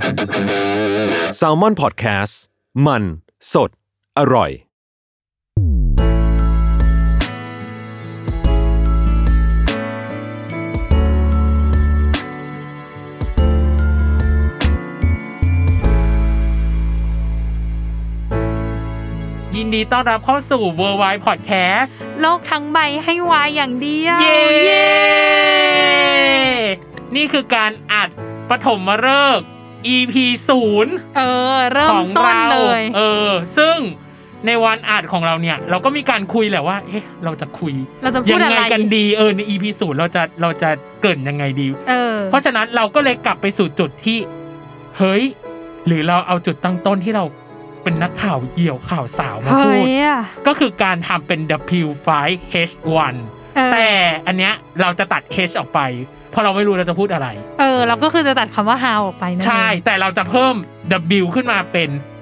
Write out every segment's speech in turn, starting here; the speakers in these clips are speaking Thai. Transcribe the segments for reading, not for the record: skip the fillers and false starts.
Salmon Podcast มันสดอร่อยยินดีต้อนรับเข้าสู่ Worldwide Podcast โลกทั้งใบให้วายอย่างเดียวเย้นี่คือการอัดปฐมฤกษ์ EP 0 เริ่มต้นเลยซึ่งในวันอัดของเราเนี่ยเราก็มีการคุยแหละว่าเราจะคุยยังไงกันดีใน EP 0เราจะเกริ่นยังไงดีเพราะฉะนั้นเราก็เลยกลับไปสู่จุดที่เฮ้ยหรือเราเอาจุดตั้งต้นที่เราเป็นนักข่าวเกี่ยวข่าวสาวมาพูดก็คือการทำเป็น W5H1 แต่อันเนี้ยเราจะตัด H ออกไปเพราะเราไม่รู้เราจะพูดอะไรเราก็คือจะตัดคำว่า how ออกไปนั่นเองใช่แต่เราจะเพิ่ม W ขึ้นมาเป็น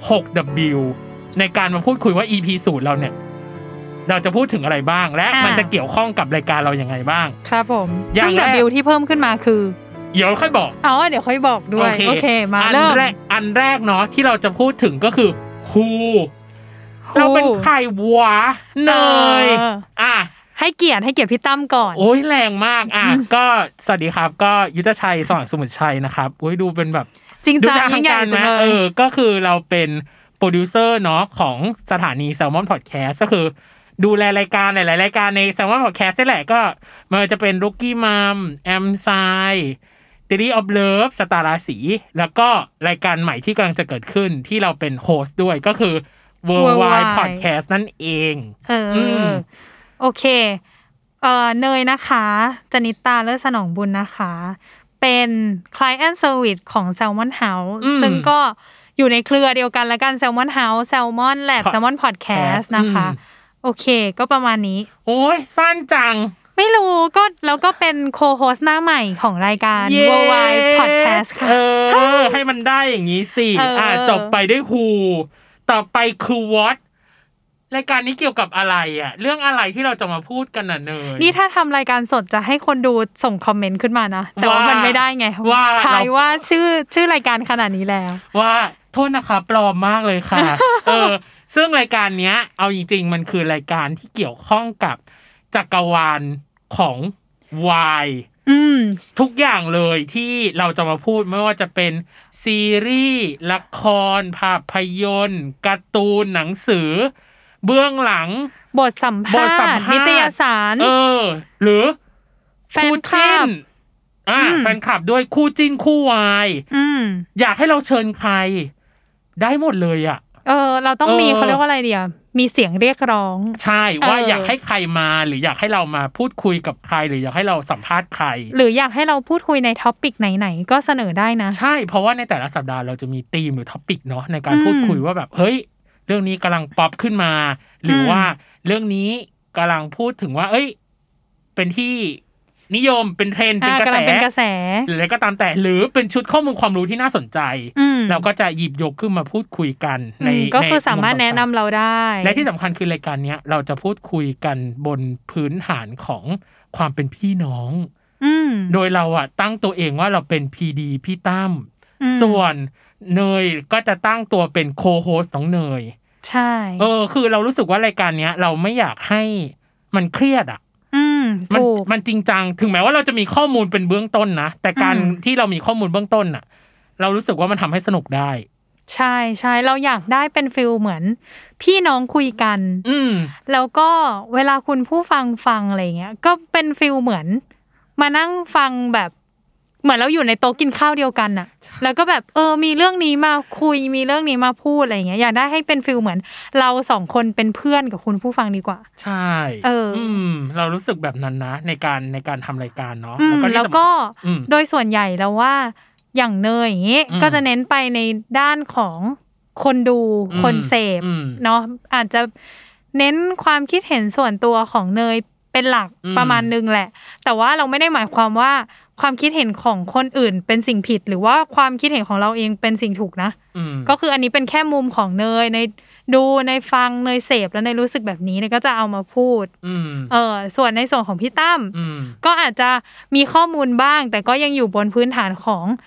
6W ในการมาพูดคุยว่า EP 0เราเนี่ยเราจะพูดถึงอะไรบ้างและมันจะเกี่ยวข้องกับรายการเรายังไงบ้างครับผมซึ่ง W ที่เพิ่มขึ้นมาคือเดี๋ยวค่อยบอกเดี๋ยวค่อยบอกด้วยโอเคมาเริ่มอันแรกเนาะที่เราจะพูดถึงก็คือ Who เราเป็นใครวะเนยให้เกียรติพี่ตั้มก่อนโอ้ยแรงมากก็สวัสดีครับก็ยุทธชัยสว่างสมุทรชัยนะครับโอ้ยดูเป็นแบบจริงจังยิ่งใหญ่จังเลยก็คือเราเป็นโปรดิวเซอร์เนาะของสถานี Salmon Podcast ก็คือดูแลรายการหลายๆรายการใน Salmon Podcast นี่แหละก็มันจะเป็น Rookie Mom Amsai Theory of Love สตาร์ราศีแล้วก็รายการใหม่ที่กำลังจะเกิดขึ้นที่เราเป็นโฮสต์ด้วยก็คือ Worldwide Podcast นั่นเองโอเคเนยนะคะจนิตาเลิศสนองบุญนะคะเป็น Client Service ของ Salmon House ซึ่งก็อยู่ในเครือเดียวกันละกัน Salmon House Salmon Lab Salmon Podcast นะคะโอเคก็ประมาณนี้โอ้ยสั้นจังไม่รู้ก็แล้วก็เป็นโคโฮสต์หน้าใหม่ของรายการ Worldwide Podcast ค่ะให้มันได้อย่างนี้สิจบไปด้วยฮูต่อไปคือ What รายการนี้เกี่ยวกับอะไรเรื่องอะไรที่เราจะมาพูดกันน่ะเนยนี่ถ้าทำรายการสดจะให้คนดูส่งคอมเมนต์ขึ้นมานะแต่ว่ามันไม่ได้ไงทายว่าชื่อรายการขนาดนี้แล้วว่าโทษนะคะปลอมมากเลยค่ะ ซึ่งรายการเนี้ยเอาจริงๆมันคือรายการที่เกี่ยวข้องกับจักรวาลของวายทุกอย่างเลยที่เราจะมาพูดไม่ว่าจะเป็นซีรีส์ละครภาพยนตร์การ์ตูนหนังสือเบื้องหลังบทสัมภาษณ์นิตยสารหรือแฟนคลับแฟนคลับด้วยคู่จิ้นคู่วายอยากให้เราเชิญใครได้หมดเลยเราต้องมีเขาเรียกว่าอะไรเดียวมีเสียงเรียกร้องใช่ว่าอยากให้ใครมาหรืออยากให้เรามาพูดคุยกับใครหรืออยากให้เราสัมภาษณ์ใครหรืออยากให้เราพูดคุยในท็อปิกไหนๆก็เสนอได้นะใช่เพราะว่าในแต่ละสัปดาห์เราจะมีธีมหรือท็อปิกเนาะในการพูดคุยว่าแบบเฮ้ยเรื่องนี้กำลังป๊อปขึ้นมาหรือว่าเรื่องนี้กำลังพูดถึงว่าเป็นที่นิยมเป็นเทรนด์เป็นกระแสหรืออะไรก็ตามแต่หรือเป็นชุดข้อมูลความรู้ที่น่าสนใจเราก็จะหยิบยกขึ้นมาพูดคุยกันในก็คือสามารถแนะนำเราได้และที่สำคัญคือรายการนี้เราจะพูดคุยกันบนพื้นฐานของความเป็นพี่น้องโดยเราตั้งตัวเองว่าเราเป็น PD พี่ตั้มส่วนเนยก็จะตั้งตัวเป็นโคโฮสต์ของเนยใช่คือเรารู้สึกว่ารายการเนี้ยเราไม่อยากให้มันเครียดมันจริงจังถึงแม้ว่าเราจะมีข้อมูลเป็นเบื้องต้นนะแต่การที่เรามีข้อมูลเบื้องต้นน่ะเรารู้สึกว่ามันทำให้สนุกได้ใช่ใช่เราอยากได้เป็นฟีลเหมือนพี่น้องคุยกันแล้วก็เวลาคุณผู้ฟังอะไรเงี้ยก็เป็นฟีลเหมือนมานั่งฟังแบบเหมือนเราอยู่ในโต๊ะกินข้าวเดียวกันน่ะแล้วก็แบบมีเรื่องนี้มาคุยมีเรื่องนี้มาพูดอะไรอย่างเงี้ยอยากได้ให้เป็นฟีลเหมือนเราสองคนเป็นเพื่อนกับคุณผู้ฟังดีกว่าใช่เรารู้สึกแบบนั้นนะในการทำรายการเนาะแล้วก็โดยส่วนใหญ่แล้วว่าอย่างเนยอย่างงี้ก็จะเน้นไปในด้านของคนดูคนเสพเนาะอาจจะเน้นความคิดเห็นส่วนตัวของเนยเป็นหลักประมาณนึงแหละแต่ว่าเราไม่ได้หมายความว่าความคิดเห็นของคนอื่นเป็นสิ่งผิดหรือว่าความคิดเห็นของเราเองเป็นสิ่งถูกนะก็คืออันนี้เป็นแค่มุมของเนยในดูในฟังเนยเสพแล้วในรู้สึกแบบนี้เนี่ยก็จะเอามาพูดส่วนในส่วนของพี่ตั้มก็อาจจะมีข้อมูลบ้างแต่ก็ยังอยู่บนพื้นฐานของ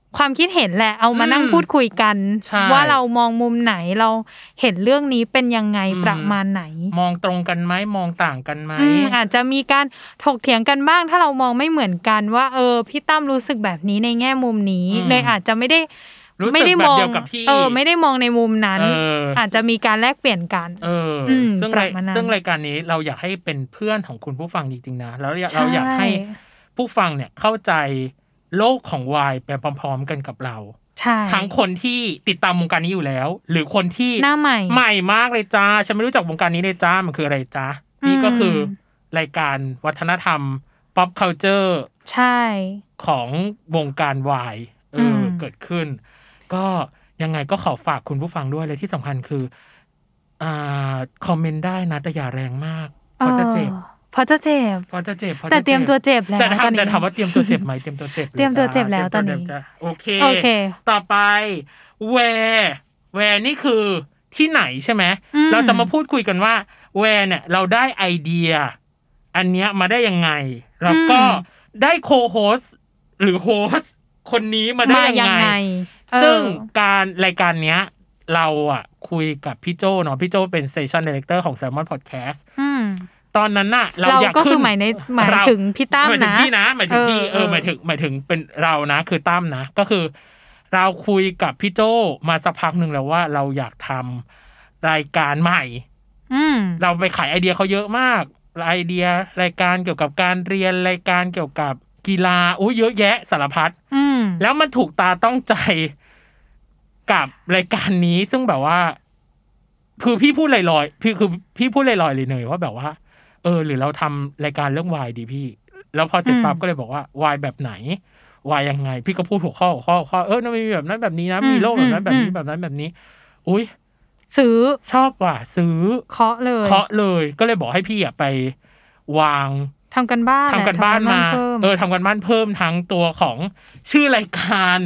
ความคิดเห็นแหละเอามานั่งพูดคุยกันว่าเรามองมุมไหนเราเห็นเรื่องนี้เป็นยังไงประมาณไหนมองตรงกันไหมมองต่างกันไหมอาจจะมีการถกเถียงกันบ้างถ้าเรามองไม่เหมือนกันว่าพี่ตั้มรู้สึกแบบนี้ในแง่มุมนี้เลยอาจจะไม่ได้มองไม่ได้มองในมุมนั้นอาจจะมีการแลกเปลี่ยนกันซึ่งรายการนี้เราอยากให้เป็นเพื่อนของคุณผู้ฟังจริงๆนะแล้วเราอยากให้ผู้ฟังเนี่ยเข้าใจโลกของวายไปพร้อมๆกันกับเราทั้งคนที่ติดตามวงการนี้อยู่แล้วหรือคนที่หน้าใหม่มากเลยจ้าฉันไม่รู้จักวงการนี้เลยจ้ามันคืออะไรจ้านี่ก็คือรายการวัฒนธรรม pop culture ใช่ของวงการวายเกิดขึ้นก็ยังไงก็ขอฝากคุณผู้ฟังด้วยเลยที่สำคัญคือคอมเมนต์ได้นะแต่อย่าแรงมากเพราะจะเจ็บแต่เตรียมตัวเจ็บแล้วแต่ถามว่าเตรียมตัวเจ็บไหมเตรียมตัวเจ็บแล้วตอนนี้โอเคต่อไปแวร์นี่คือที่ไหนใช่ไหมเราจะมาพูดคุยกันว่าแวร์เนี่ยเราได้ไอเดียอันเนี้ยมาได้ยังไงแล้วก็ได้โคโฮสหรือโฮสคนนี้มาได้ยังไงซึ่งการรายการเนี้ยเราคุยกับพี่โจเนาะพี่โจเป็น Station Director ของ Salmon Podcast ตอนนั้นน่ะเราอยากขึ้นหมายถึงพี่ตั้มนะหมายถึงพี่หมายถึงเป็นเรานะคือตั้มนะก็คือเราคุยกับพี่โจมาสักพักนึงแล้วว่าเราอยากทำรายการใหม่เราไปขายไอเดียเขาเยอะมากไอเดียรายการเกี่ยวกับการเรียนรายการเกี่ยวกับกีฬาเยอะแยะสารพัดแล้วมันถูกตาต้องใจกับรายการนี้ซึ่งแบบว่าคือพี่พูดลอยๆพี่พูดลอยๆเลยเนยว่าแบบว่าหรือเราทำรายการเรื่องวายดีพี่แล้วพอเสร็จปั๊บก็เลยบอกว่าวายแบบไหนวายยังไงพี่ก็พูดหัวข้อมันมีแบบนั้นแบบนี้นะมีโลกแบบนั้นแบบนี้แบบนั้นแบบนี้อุ้ยซื้อชอบว่ะซื้อเคาะเลยก็เลยบอกให้พี่ไปวางทำกันบ้านมาทำกันบ้านเพิ่มทั้งตัวของชื่อรายการ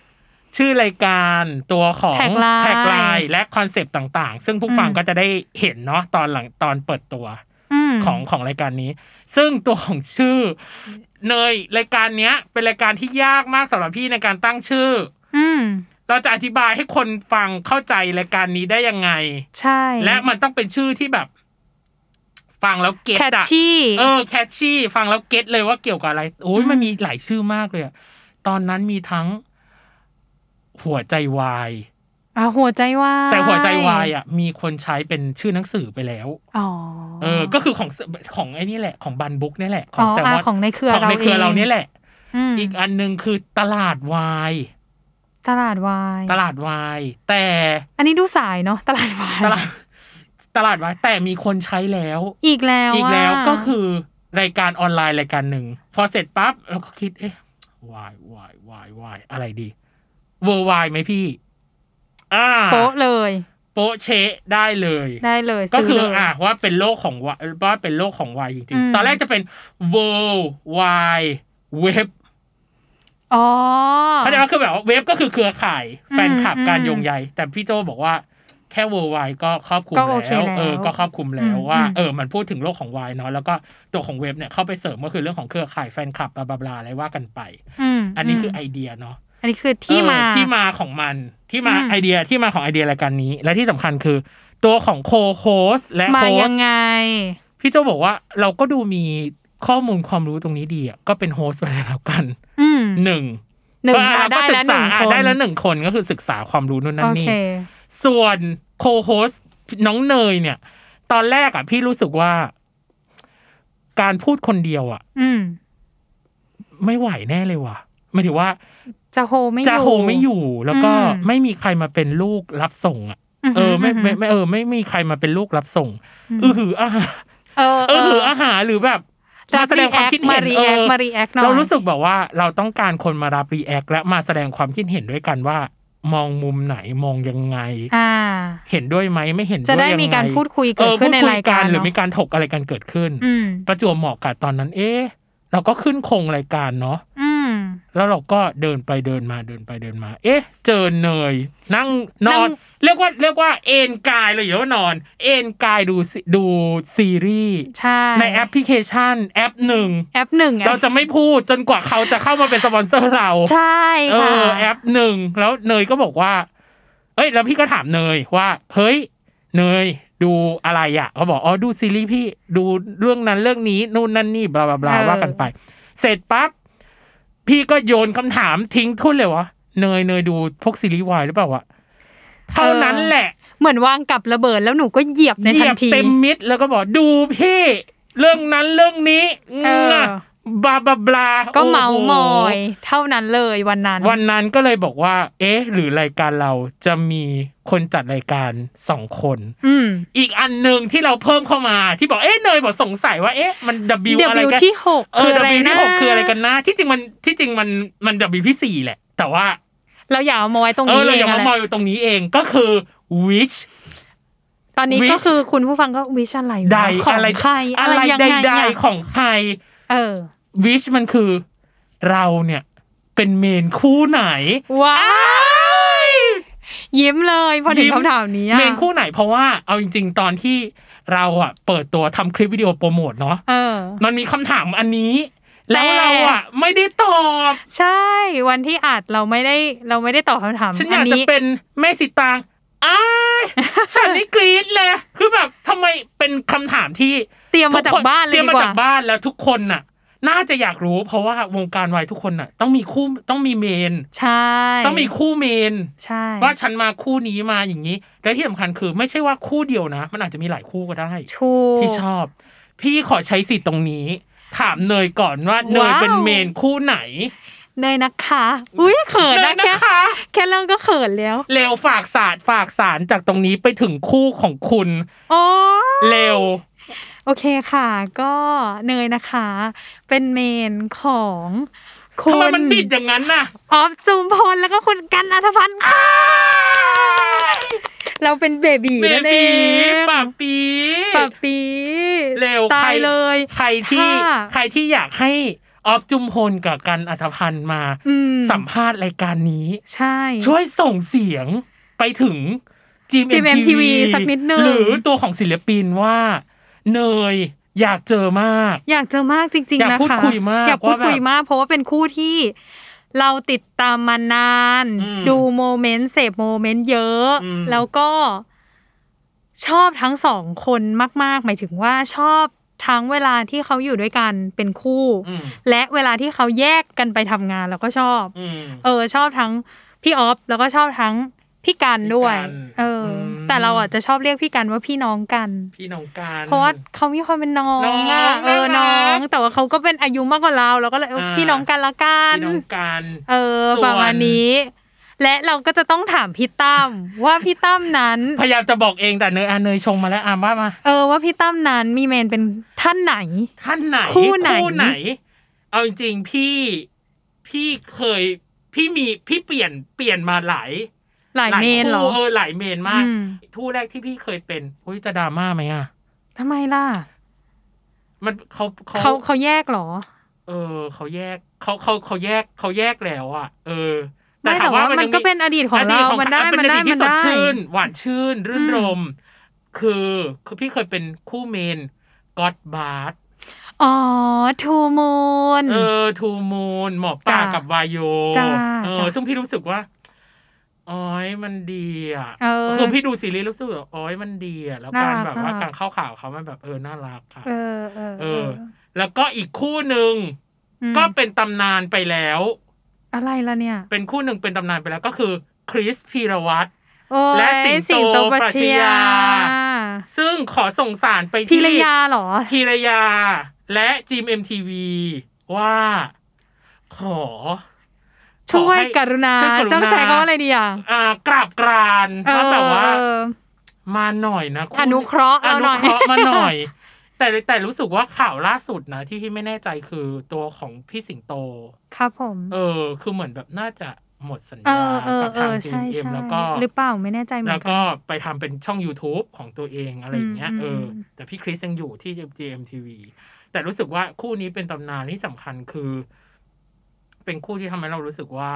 ตัวของแท็กไลน์และคอนเซปต์ต่างๆซึ่งผู้ฟังก็จะได้เห็นเนาะตอนเปิดตัวของรายการนี้ซึ่งตัวของชื่อเนยรายการเนี้ยเป็นรายการที่ยากมากสำหรับพี่ในการตั้งชื่อเราจะอธิบายให้คนฟังเข้าใจรายการนี้ได้ยังไงใช่และมันต้องเป็นชื่อที่แบบฟังแล้วเก็ตอะแคชชี่ฟังแล้วเก็ตเลยว่าเกี่ยวกับอะไรโอ้ยมันมีหลายชื่อมากเลยตอนนั้นมีทั้งหัวใจวายหัวใจวายแต่หัวใจวายมีคนใช้เป็นชื่อหนังสือไปแล้วก็คือของไอ้นี่แหละของบันบุ๊กนี่แหละของแซมมอนของในเครือเรานี่แหละอีกอันนึงคือตลาดวายแต่อันนี้ดูสายเนาะตลาดวายแต่มีคนใช้แล้วอีกแล้วก็คือรายการออนไลน์รายการหนึ่งพอเสร็จปั๊บเราก็คิดวายอะไรดีเวอร์ไวไหมพี่โป๊ะเลยโป๊ะเชะได้เลยก็คือว่าเป็นโลกของว่าเป็นโลกของวายจริงๆตอนแรกจะเป็น World Wide Web เขาจะว่าคือแบบว่าเว็บก็คือเครือข่ายแฟนคลับการโยงใยแต่พี่โจบอกว่าแค่ World Wide ก็ครอบคลุมแล้วก็ครอบคลุมแล้วว่ามันพูดถึงโลกของวายเนาะแล้วก็ตัวของเว็บเนี่ยเข้าไปเสริมก็คือเรื่องของเครือข่ายแฟนคลับบลาๆอะไรว่ากันไปอันนี้คือไอเดียเนาะอันนี้คือที่มาของมันที่มาไอเดียที่มาของไอเดียรายการนี้และที่สำคัญคือตัวของโคโฮสและโฮสยังไงพี่โจบอกว่าเราก็ดูมีข้อมูลความรู้ตรงนี้ดีก็เป็นโฮสไปแล้วกันหนึ่งได้แล้วหนึ่งคนก็คือศึกษาความรู้นู่นนั่นนี่ส่วนโคโฮสน้องเนยเนี่ยตอนแรกพี่รู้สึกว่าการพูดคนเดียวไม่ไหวแน่เลยว่ะหมายถึงว่าจะโฮไม่อยู่แล้วก็ไม่มีใครมาเป็นลูกรับส่งไม่มีใครมาเป็นลูกรับส่งอาหารหรือแบบมาแสดงความคิดเห็นมารีแอคเรารู้สึกแบบว่าเราต้องการคนมารับรีแอคและมาแสดงความคิดเห็นด้วยกันว่ามองมุมไหนมองยังไงเห็นด้วยไหมไม่เห็นด้วยยังไงจะได้มีการพูดคุยเกิดขึ้นในรายการหรือมีการถกอะไรกันเกิดขึ้นประจวบเหมาะกับตอนนั้นเราก็ขึ้นโครงรายการเนาะแล้วเราก็เดินไปเดินมาเอ๊ะเจอเนยนั่งนอนเรียกว่าเอนกายเลยอยู่ว่านอนเอนกายดูซีรีส์ในแอปพลิเคชันแอปหนึ่งเราจะไม่พูดจนกว่าเขาจะเข้ามาเป็นสปอนเซอร์เราใช่ค่ะแอปหนึ่งแล้วเนยก็บอกว่าแล้วพี่ก็ถามเนยว่าเฮ้ยเนยดูอะไรอ่ะเขาบอกดูซีรีส์พี่ดูเรื่องนั้นเรื่องนี้นู่นนั่นนี่บลาบลาว่ากันไปเสร็จปั๊บพี่ก็โยนคำถามทิ้งทุ่นเลยวะเนยดูพวกซีรีส์วายหรือเปล่าวะเท่านั้นแหละเหมือนวางกับระเบิดแล้วหนูก็เหยียบในทันทีเต็มมิดแล้วก็บอกดูพี่เรื่องนั้นเรื่องนี้บลาบลาก็เมามอยเท่านั้นเลยวันนั้นก็เลยบอกว่าหรือรายการเราจะมีคนจัดรายการ2คนอีกอันนึงที่เราเพิ่มเข้ามาที่บอกเนยบอกสงสัยว่ามัน W อะไรกัน W ที่6คืออะไรนะ W ที่6คืออะไรกันนะที่จริงมัน W ที่4แหละแต่ว่าเราอยากเอามาไว้ตรงนี้เองเราอยากเอามาไว้ตรงนี้เองก็คือ Wish ตอนนี้ก็คือคุณผู้ฟังก็ Wish อะไรของใครอะไรยังไงของใครWish มันคือเราเนี่ยเป็นเมนคู่ไหนว้ายยิ้มเลยพอถึงคำถามนี้เมนคู่ไหนเพราะว่าเอาจริงๆตอนที่เราเปิดตัวทำคลิปวิดีโอโปรโมทเนาะมันมีคำถามอันนี้แล้วเราไม่ได้ตอบใช่วันที่อัดเราไม่ได้ตอบคำถามฉันอยากจะเป็นแม่สิตางฉันนี่กรี๊ดเลยคือแบบทำไมเป็นคำถามที่เตรียมมาจากบ้านเลยดีกว่าเตรียมมาจากบ้านแล้วทุกคนน่ะน่าจะอยากรู้เพราะว่าวงการวายทุกคนน่ะต้องมีคู่ต้องมีเมนใช่ต้องมีคู่เมนใช่ว่าฉันมาคู่นี้มาอย่างนี้และที่สำคัญคือไม่ใช่ว่าคู่เดียวนะมันอาจจะมีหลายคู่ก็ได้ที่ชอบพี่ขอใช้สิทธิ์ตรงนี้ถามเนยก่อนว่าเนยเป็นเมนคู่ไหนเนยนะคะอุ้ยเขินนะแค่เรื่องก็เขินแล้วเร็วฝากสารจากตรงนี้ไปถึงคู่ของคุณเร็วโอเคค่ะก็เนยนะคะเป็นเมนของคุณทำไมมันบิดอย่างนั้นน่ะออฟจุมพลแล้วก็คุณกันอัธพันธ์ค่ะเราเป็นเบบีนั่นเองป่าปีเร็วตายเลยใครที่อยากให้ออฟจุมพลกับกันอัธพันธ์มาสัมภาษณ์รายการนี้ใช่ช่วยส่งเสียงไปถึง GMMTV สักนิดนึงหรือตัวของศิลปินว่าเนยอยากเจอมากจริงๆนะคะอยากพูดคุยมากเพราะว่าเป็นคู่ที่เราติดตามมานานดูโมเมนต์เสพโมเมนต์เยอะแล้วก็ชอบทั้ง2คนมากๆหมายถึงว่าชอบทั้งเวลาที่เขาอยู่ด้วยกันเป็นคู่และเวลาที่เขาแยกกันไปทำงานเราก็ชอบชอบทั้งพี่ออฟแล้วก็ชอบทั้งพี่กันด้วยแต่เราจะชอบเรียกพี่กันว่าพี่น้องกันเพราะว่าเขามีความเป็นน้องน้องแต่ว่าเขาก็เป็นอายุมากกว่าเราก็เลยพี่น้องกันละกันพี่น้องกันประมาณนี้และเราก็จะต้องถามพี่ตั้มว่าพี่ตั้มนั้นพยายามจะบอกเองแต่เนยชงมาแล้วว่ามาว่าพี่ตั้มนั้นมีเมนเป็นท่านไหนคู่ไหนเอาจริงๆพี่เคยพี่เปลี่ยนมาหลายเมนเหรอหลายเมนมากทู่แรกที่พี่เคยเป็นจะดราม่าไหมทำไมล่ะมันเขาแยกเหรอเขาแยกเขาแยกแล้วแต่ถามว่ามันก็เป็นอดีตของเรามันได้ที่สดชื่นหวานชื่นรื่นรมคือพี่เคยเป็นคู่เมนก็อดบาร์ทูมูนทูมูนหมอป่ากับวายโยซึ่งพี่รู้สึกว่ามันดีคือพี่ดูซีรีส์รู้สึกว่ามันดีแล้วการแบบว่าการเข้าข่าวเขามันแบบน่ารักค่ะแล้วก็อีกคู่นึงก็เป็นตำนานไปแล้วอะไรล่ะเนี่ยเป็นคู่หนึ่งเป็นตำนานไปแล้วก็คือคริสพีรวัตรและสิงโตปรัชญาซึ่งขอส่งสารไปที่พีรยาเหรอพีรยาและ GMMTV ว่าขอช่วยกรุณาเจ้าใช้คำว่าอะไรดีกราบกรานว่าแบบว่ามาหน่อยนะอนุเคราะห์มาหน่อยแต่รู้สึกว่าข่าวล่าสุดนะที่พี่ไม่แน่ใจคือตัวของพี่สิงโตครับผมคือเหมือนแบบน่าจะหมดสัญญากับทาง GMM แล้วก็หรือเปล่าไม่แน่ใจเหมือนกันแล้วก็ไปทำเป็นช่อง YouTube ของตัวเองอะไรอย่างเงี้ยแต่พี่คริสยังอยู่ที่ GMTV แต่รู้สึกว่าคู่นี้เป็นตำนานที่สำคัญคือเป็นคู่ที่ทำให้เรารู้สึกว่า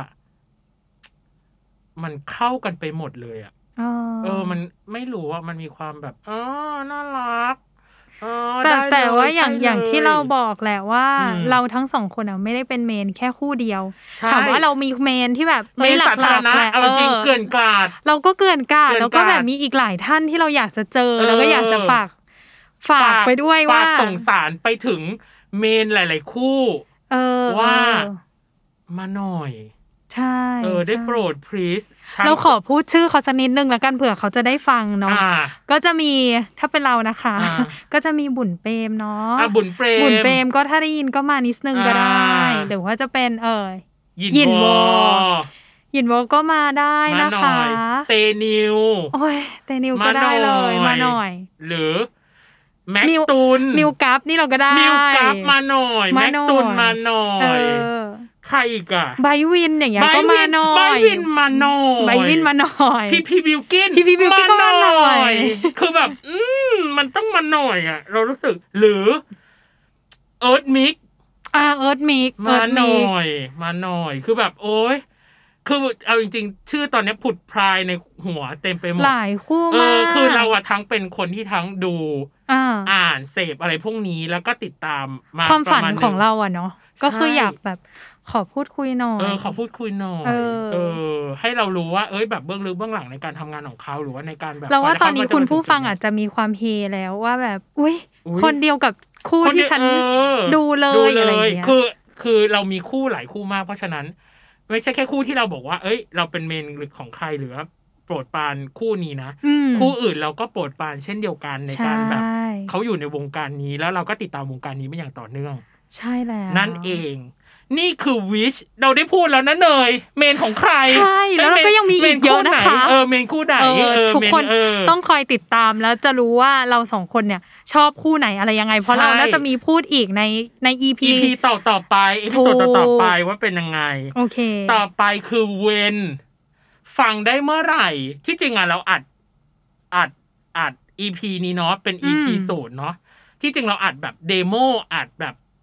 มันเข้ากันไปหมดเลยอ่ะมันไม่รู้ว่ามันมีความแบบน่ารักแต่ว่าอย่างที่เราบอกแหละว่าเราทั้งสองคนอ่ะไม่ได้เป็นเมนแค่คู่เดียวถามว่าเรามีเมนที่แบบไม่หลักๆแหละจริงเกินกาดเราก็เกินกาดแล้วก็แบบมีอีกหลายท่านที่เราอยากจะเจอแล้วก็อยากจะฝากไปด้วยว่าส่งสารไปถึงเมนหลายๆคู่ว่ามาหน่อยใช่ได้โปรด please เราขอพูดชื่อเขาสักนิดนึงแล้วกันเผื่อเขาจะได้ฟังเนาะก็จะมีถ้าเป็นเรานะคะก็จะมีบุญเปรมเนาะบุญเปรมก็ถ้าได้ยินก็มานิดนึงก็ได้หรือว่าจะเป็นยินวอก็มาได้นะคะเตนิวโอ้ยเตนิวก็ได้เลยมาหน่อยหรือแม็กตุนมิวกัฟนี่เราก็ได้มิวกัฟมาหน่อยแม็กตุนมาหน่อยใครอีกอะไบวินอย่างเงี้ยก็มาหน่อยไบวินมาหน่อยพี่บิวกินก็มาหน่อยคือแบบมันต้องมาหน่อยอะเรารู้สึกหรือเอิร์ธมิกมาหน่อยคือแบบโอ๊ยคือเอาจริงๆชื่อตอนนี้ผุดพรายในหัวเต็มไปหมดหลายคู่มากคือเราอะทั้งเป็นคนที่ทั้งดูอ่านเสพอะไรพวกนี้แล้วก็ติดตามมาความฝันของเราอะเนาะก็คืออยากแบบขอพูดคุยหน่อยขอพูดคุยหน่อยให้เรารู้ว่าแบบเบื้องลึกเบื้องหลังในการทำงานของเขาหรือว่าในการแบบเราว่าตอนนี้คุณผู้ฟังอาจจะมีความเฮแล้วว่าแบบอุ๊ยคนเดียวกับคู่ที่ฉันดูเลยอะไรอย่างเงี้ยคือเรามีคู่หลายคู่มากเพราะฉะนั้นไม่ใช่แค่คู่ที่เราบอกว่าเราเป็นเมนของใครหรือว่าโปรดปรานคู่นี้นะคู่อื่นเราก็โปรดปรานเช่นเดียวกันในการแบบเขาอยู่ในวงการนี้แล้วเราก็ติดตามวงการนี้มาอย่างต่อเนื่องใช่แล้วนั่นเองนี่คือวิชเราได้พูดแล้วนะเนยเมนของใครใช่แล้วเราก็ยังมีอีกเยอะนะคะเมนคู่ไหนทุกคนต้องคอยติดตามแล้วจะรู้ว่าเราสองคนเนี่ยชอบคู่ไหนอะไรยังไงเพราะเราน่าจะมีพูดอีกใน EP ต่อไปเอพิโซดต่อไปว่าเป็นยังไงโอเคต่อไปคือเวนฟังได้เมื่อไหร่ที่จริงอ่ะเราอัด EP นี้เนาะเป็น EP 0เนาะที่จริงเราอัดแบบเดโมอัดแบบ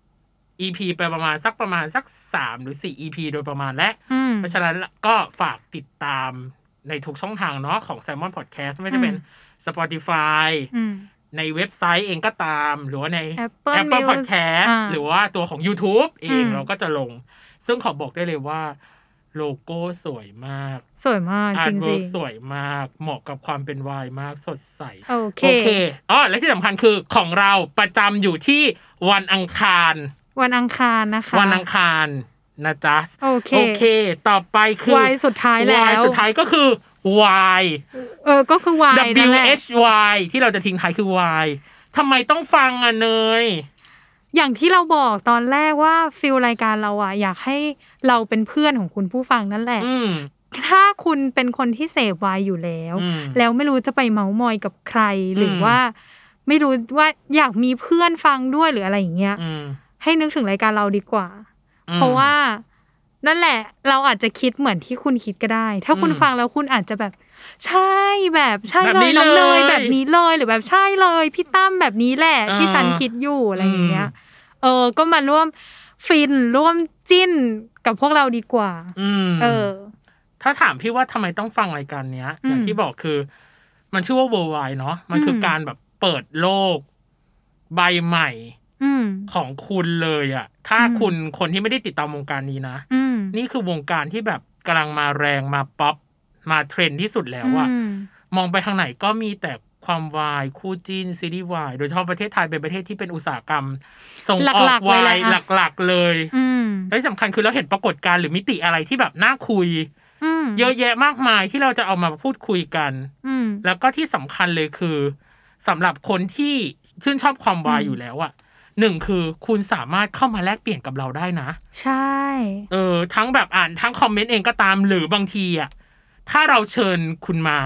EP ไปประมาณสัก3หรือ4 EP โดยประมาณและเพราะฉะนั้นก็ฝากติดตามในทุกช่องทางเนาะของ Salmon Podcast ไม่ได้เป็น Spotify ในเว็บไซต์เองก็ตามหรือว่าใน Apple Podcast หรือว่าตัวของ YouTube เองเราก็จะลงซึ่งขอบอกได้เลยว่าโลโก้สวยมากจริงๆสวยมากเหมาะกับความเป็นวายมากสดใสโอเคและที่สำคัญคือของเราประจำอยู่ที่วันอังคารนะคะวันอังคารนะจ๊ะโอเคต่อไปคือ Y สุดท้ายแล้ว Y สุดท้ายก็คือ Y ก็คือ Y นั่นแหละ WHY ที่เราจะทิ้งท้ายคือ Y ทำไมต้องฟังอ่ะเนยอย่างที่เราบอกตอนแรกว่าฟีลรายการเราอ่ะอยากให้เราเป็นเพื่อนของคุณผู้ฟังนั่นแหละถ้าคุณเป็นคนที่เสพวายอยู่แล้วไม่รู้จะไปเม้ามอยกับใครหรือว่าไม่รู้ว่าอยากมีเพื่อนฟังด้วยหรืออะไรอย่างเงี้ยให้นึกถึงรายการเราดีกว่าเพราะว่านั่นแหละเราอาจจะคิดเหมือนที่คุณคิดก็ได้ถ้าคุณฟังแล้วคุณอาจจะแบบใช่แบบใช่เลยน้องเนยแบบนี้เลยหรือแบบใช่เลยพี่ตั้มแบบนี้แหละที่ฉันคิดอยู่อะไรอย่างเงี้ยก็มาร่วมฟินร่วมจิ้นกับพวกเราดีกว่าถ้าถามพี่ว่าทำไมต้องฟังรายการเนี้ยอย่างที่บอกคือมันชื่อว่า Worldwide เนาะมันคือการแบบเปิดโลกใบใหม่ของคุณเลยอ่ะถ้าคุณคนที่ไม่ได้ติดตามวงการนี้นะนี่คือวงการที่แบบกำลังมาแรงมาป๊อปมาเทรนด์ที่สุดแล้วอ่ะมองไปทางไหนก็มีแต่ความวายคู่จิ้นซีรีส์วายโดยเฉพาะประเทศไทยเป็นประเทศที่เป็นอุตสาหกรรมส่งออกวายหลักๆเลยและที่สำคัญคือเราเห็นปรากฏการณ์หรือมิติอะไรที่แบบน่าคุยเยอะแยะมากมายที่เราจะเอามาพูดคุยกันแล้วก็ที่สำคัญเลยคือสำหรับคนที่ชื่นชอบความวายอยู่แล้วอ่ะ1คือคุณสามารถเข้ามาแลกเปลี่ยนกับเราได้นะใช่ทั้งแบบอ่านทั้งคอมเมนต์เองก็ตามหรือบางทีอ่ะถ้าเราเชิญคุณมา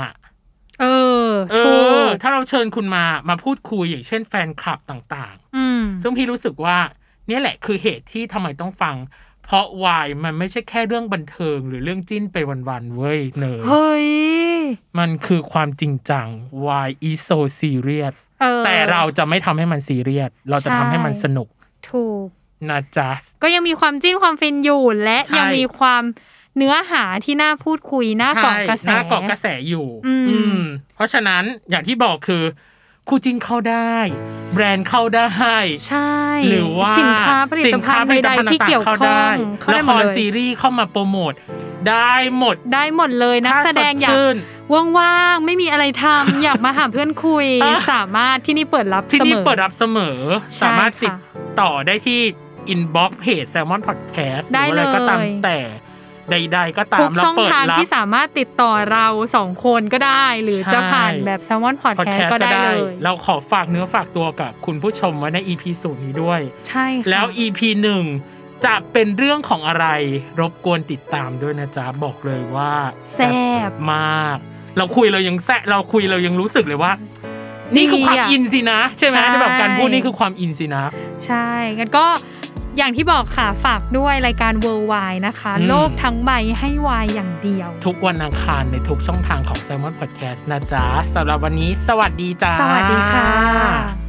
ถ้าเราเชิญคุณมาพูดคุยอย่างเช่นแฟนคลับต่างๆซึ่งพี่รู้สึกว่านี่แหละคือเหตุที่ทำไมต้องฟังเพราะวายมันไม่ใช่แค่เรื่องบันเทิงหรือเรื่องจิ้นไปวันๆเว้ยเนยเฮ้ยมันคือความจริงจัง why is so serious แต่เราจะไม่ทำให้มันซีเรียสเราจะทำให้มันสนุกถูกนะจ๊ะก็ยังมีความจิ้นความฟินอยู่และยังมีความเนื้อหาที่น่าพูดคุยน่าเกาะกระแสน่าเกาะกระแสอยู่เพราะฉะนั้นอย่างที่บอกคือคู่จิ้นเข้าได้แบรนด์เข้าได้ใช่หรือว่าสินค้าผลิตภัณฑ์ใดๆที่เกี่ยวข้องละครซีรีส์เข้ามาโปรโมทได้หมดเลยนักแสดงอยากว่างๆไม่มีอะไรทำอยากมาหาเพื่อนคุยสามารถที่นี่เปิดรับเสมอที่นี่เปิดรับเสมอสามารถติดต่อได้ที่อินบ็อกซ์เพจ Salmon Podcast หรืออะไรก็ตามแต่ใดๆก็ตามทุกช่องทางที่สามารถติดต่อเรา2คนก็ได้หรือจะผ่านแบบ Salmon Podcast ก็ได้เลยเราขอฝากเนื้อฝากตัวกับคุณผู้ชมไว้ใน EP 0นี้ด้วยใช่ค่ะแล้ว EP 1จะเป็นเรื่องของอะไรรบกวนติดตามด้วยนะจ๊ะบอกเลยว่าแซ่บมากเราคุยเรายังรู้สึกเลยว่านี่คือความอินสินะใช่ไหมที่แบบการพูดนี่คือความอินสินะใช่งั้นก็อย่างที่บอกค่ะฝากด้วยรายการ Worldwide นะคะโลกทั้งใบให้วายอย่างเดียวทุกวันอังคารในทุกช่องทางของ Salmon Podcast นะจ๊ะสำหรับวันนี้สวัสดีจ้าสวัสดีค่ะ